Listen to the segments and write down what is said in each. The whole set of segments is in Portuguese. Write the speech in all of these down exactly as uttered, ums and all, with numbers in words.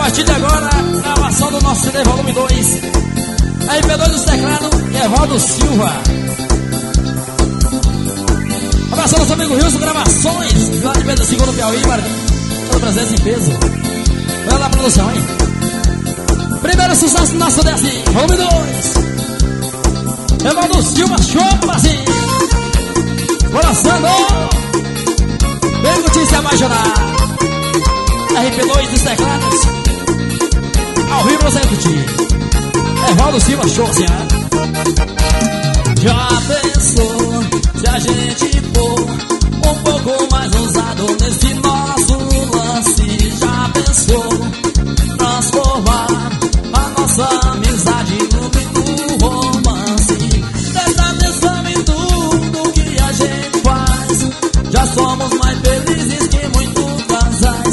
partir de agora, gravação do nosso C D volume dois. R P dois dos teclados, Evaldo Silva. Abraço ao nosso amigo Wilson Gravações, lá de Pedro segundo Piauí, toda presença em peso. Olha lá a produção, hein? Primeiro sucesso do nosso desse, volume dois. Evaldo Silva, show pra cima. Coração, vem curtir se apaixonar. R P dois dos teclados, ao vivo você vai curtir. Evaldo Silva, show, senhora. Já pensou se a gente for um pouco mais ousado nesse nosso lance? Já pensou transformar a nossa amizade num lindo romance? Presta atenção em tudo que a gente faz. Já somos mais felizes que muitos casais.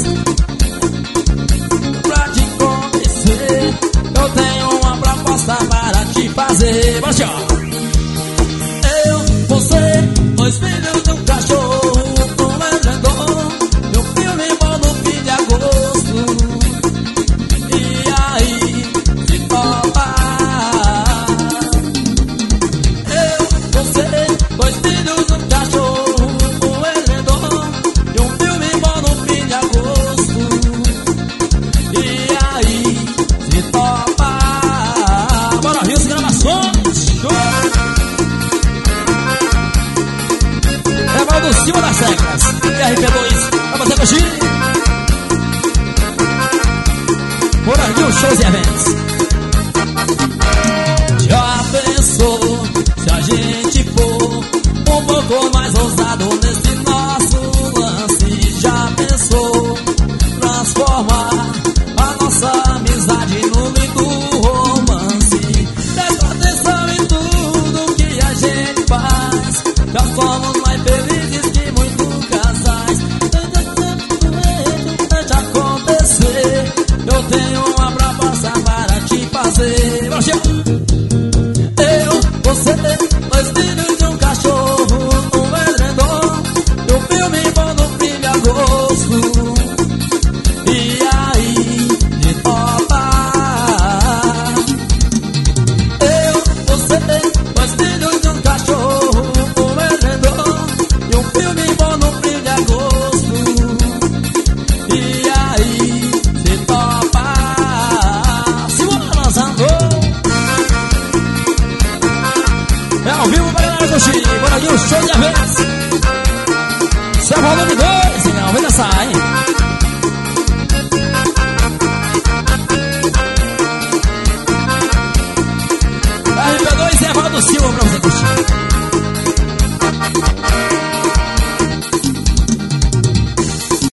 Pra te conhecer, eu tenho uma proposta para te fazer. Bora, tchau. Eu, você, dois filhos de um cachorro, um edredom e um filme bom no fim de agosto. E aí, se topa. Eu, você, dois filhos de um cachorro, um edredom e um filme bom no fim de agosto. E aí, se topa. Bora, Wilson Gravações, show! Evaldo Silva das Teclas, R P dois, pra você curtir. Moranguinho Shows e Eventos. Já pensou se a gente for um pouco mais ousado nesse nosso lance? Já pensou transformar a nossa amizade num lindo romance? Presta atenção em tudo que a gente faz. Já somos mais felizes que muitos casais. Antes de acontecer, eu tenho uma proposta para te fazer. Eu, você, dois filhos de um cachorro, um edredom e um filme bom no fim de agosto. E aí, de topa. Eu, você, dois filhos de um cachorro, um edredom e um filme bom no fim de agosto. E aí, se topa. Segura lançando. É ao vivo para galera curtir. Bora aqui o show de eventos. Seu volume dois, não, vem dançar, hein?